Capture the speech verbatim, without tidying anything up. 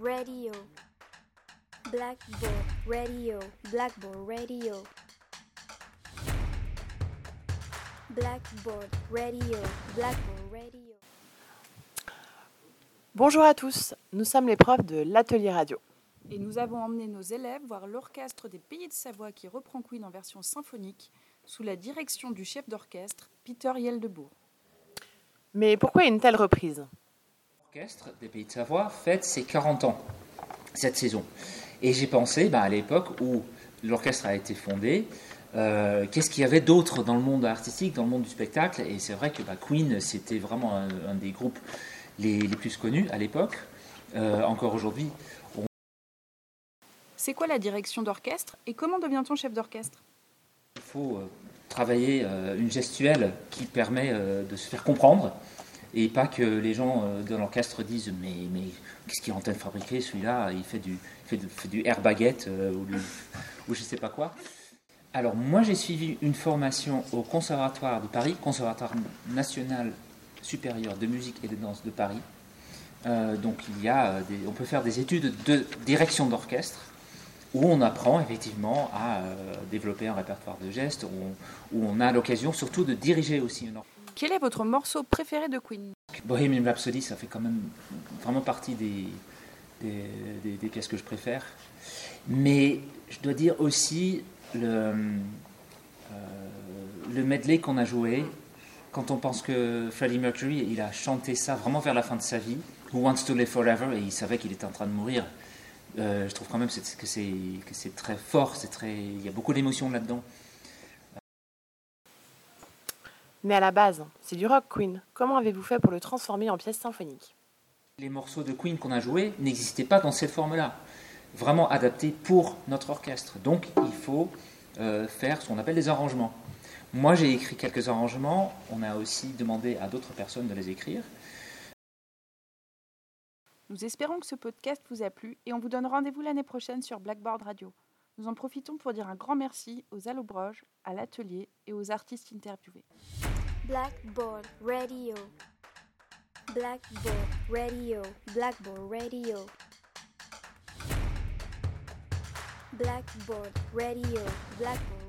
Radio. Blackboard Radio. Blackboard Radio. Blackboard Radio. Blackboard Radio. Bonjour à tous, nous sommes les profs de l'Atelier Radio. Et nous avons emmené nos élèves voir l'orchestre des Pays de Savoie qui reprend Queen en version symphonique sous la direction du chef d'orchestre Peter Yeldebourg. Mais pourquoi une telle reprise ? L'orchestre des Pays de Savoie fête ses quarante ans cette saison. Et j'ai pensé, bah, à l'époque où l'orchestre a été fondé, euh, qu'est-ce qu'il y avait d'autre dans le monde artistique, dans le monde du spectacle ? Et c'est vrai que bah, Queen, c'était vraiment un, un des groupes les, les plus connus à l'époque. Euh, encore aujourd'hui. On... C'est quoi la direction d'orchestre et comment devient-on chef d'orchestre ? Il faut euh, travailler euh, une gestuelle qui permet euh, de se faire comprendre et pas que les gens euh, dans l'orchestre disent mais, mais qu'est-ce qu'il est en train de fabriquer celui-là, il fait du, fait du, fait du air baguette euh, ou, du, ou je sais pas quoi. Alors moi j'ai suivi une formation au Conservatoire de Paris, Conservatoire national supérieur de musique et de danse de Paris. Euh, donc il y a des, on peut faire des études de direction d'orchestre où on apprend effectivement à euh, développer un répertoire de gestes, où on, où on a l'occasion surtout de diriger aussi une orchestre. Quel est votre morceau préféré de Queen ? Bohemian Rhapsody, ça fait quand même vraiment partie des, des, des, des pièces que je préfère. Mais je dois dire aussi le, euh, le medley qu'on a joué, quand on pense que Freddie Mercury, il a chanté ça vraiment vers la fin de sa vie, Who Wants to Live Forever, et il savait qu'il était en train de mourir. Euh, je trouve quand même que c'est, que c'est, que c'est très fort, c'est très, il y a beaucoup d'émotions là-dedans. Mais à la base, c'est du rock Queen. Comment avez-vous fait pour le transformer en pièce symphonique ? Les morceaux de Queen qu'on a joués n'existaient pas dans cette forme-là, vraiment adaptés pour notre orchestre. Donc il faut euh, faire ce qu'on appelle des arrangements. Moi j'ai écrit quelques arrangements, on a aussi demandé à d'autres personnes de les écrire. Nous espérons que ce podcast vous a plu et on vous donne rendez-vous l'année prochaine sur Blackboard Radio. Nous en profitons pour dire un grand merci aux allobroges, à l'atelier et aux artistes interviewés. Blackboard Radio. Blackboard Radio. Blackboard Radio. Blackboard Radio. Blackboard